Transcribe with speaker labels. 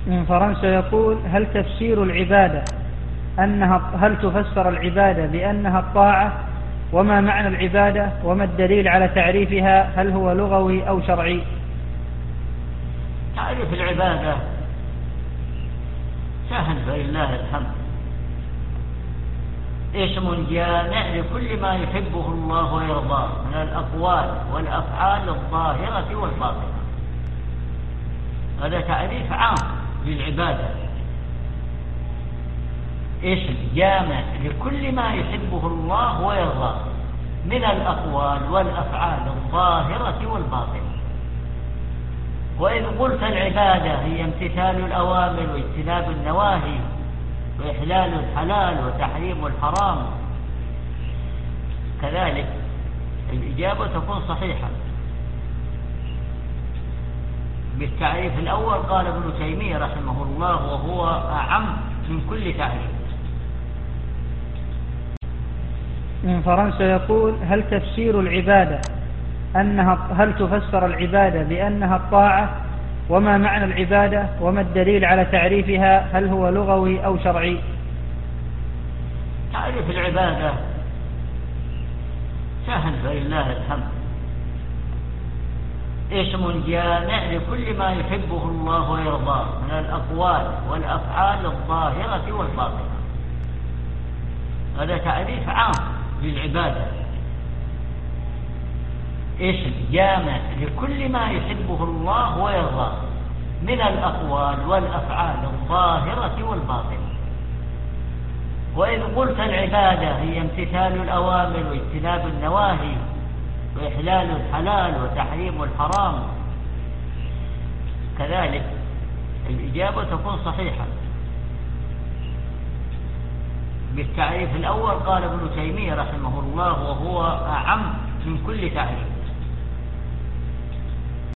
Speaker 1: من فرنسا يقول: هل تفسر العبادة بأنها الطاعة؟ وما معنى العبادة؟ وما الدليل على تعريفها؟ هل هو لغوي أو شرعي؟
Speaker 2: تعريف العبادة سهل فلله الحمد، اسم جامع لكل ما يحبه الله ويرضاه من الأقوال والأفعال الظاهرة والباطنة. هذا تعريف عام للعبادة، اسم جامع لكل ما يحبه الله ويرضاه من الأقوال والأفعال الظاهرة والباطنة. وإذ قلت العبادة هي امتثال الأوامر واجتناب النواهي وإحلال الحلال وتحريم الحرام، كذلك الإجابة تكون صحيحة. بالتعريف الأول قال ابن تيمية رحمه الله وهو أعم من كل تعريف.
Speaker 1: من فرنسا يقول: هل تفسر العبادة بأنها الطاعة؟ وما معنى العبادة؟ وما الدليل على تعريفها؟ هل هو لغوي أو شرعي؟
Speaker 2: تعريف العبادة سهل فلله الحمد، اسم جامع لكل ما يحبه الله ويرضاه من الأقوال والأفعال الظاهرة والباطنة. هذا تعريف عام للعبادة، اسم جامع لكل ما يحبه الله ويرضاه من الأقوال والأفعال الظاهرة والباطنة. وإذ قلت العبادة هي امتثال الأوامر واجتناب النواهي وإحلال الحلال وتحريم الحرام، كذلك الإجابة تكون صحيحة. بالتعريف الأول قال ابن تيمية رحمه الله وهو أعم من كل تعريف.